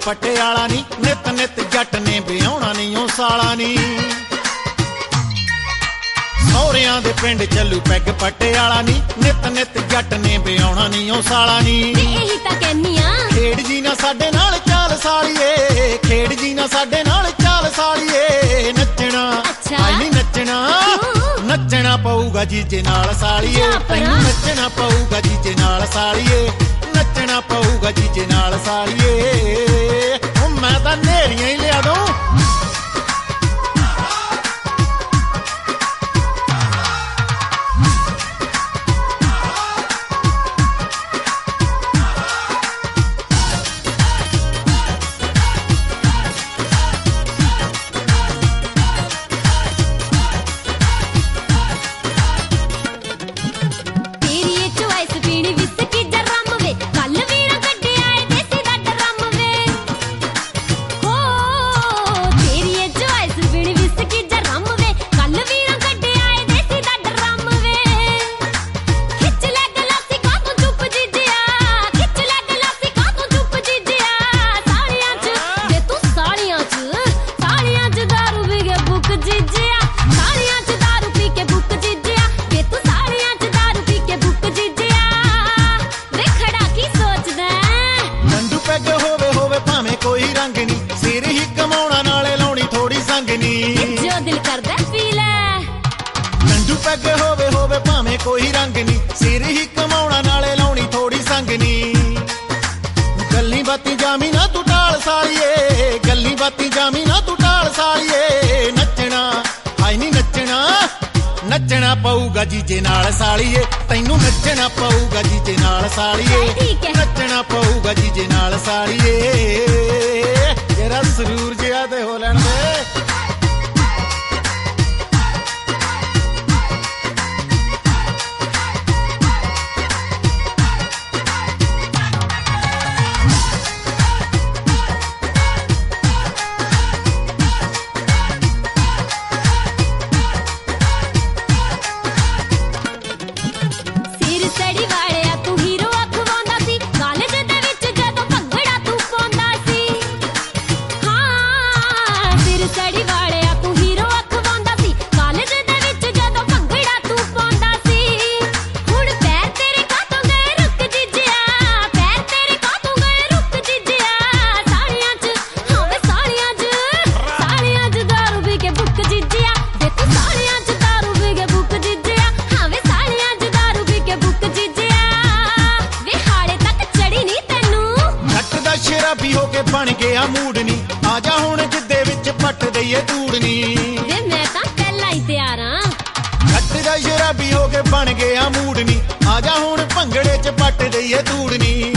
पटियाला नी, नित नित जट ने ब्याहुणा नी ओ साला नी। सौहरियां दे पिंड चलू पैग पटियाला नी, नित नित जट ने ब्याहुणा नी ओ साला नी। ਇਹੀ ਤਾਂ ਕਹਿੰਨੀ ਆ खेड़ जी ना साडे नाल चाल सालिए, खेड़ जी ना साडे नाल चाल सालिए। नचना आई नी नचना, नचना पऊगा जीजे नाल सालिए, तैनूं नचना पऊगा जीजे नाल सालिए, नचना पऊगा जीजे नाल सालिए। ओ मैं तां नेरियां ही लिया दूं। पैग होवे होवे भावें कोई रंग नी, सिर ही कमाउणा नाले लाउणी थोड़ी संग नी। गल्ली बाती जामी ना तू टाल सालिए, गल्ली बाती जामी ना तू टाल सालिए। नचना आई नी नचना, नचना पऊगा जीजे नाल सालिए, तैनूं नचना पऊगा जीजे नाल सालिए, नचना पऊगा जीजे नाल सालिए। जरा सरूर जिहा ते हो लैण दे। शराबी होके बन गया मूड नी, आजा हुण जिद्दे विच पट दईए तूड़नी। वे मैं तां पहला ही तैयार हां। घट दा शराबी होके बन गया मूड नी, आजा हुण भंगड़े च पट दईए तूड़नी।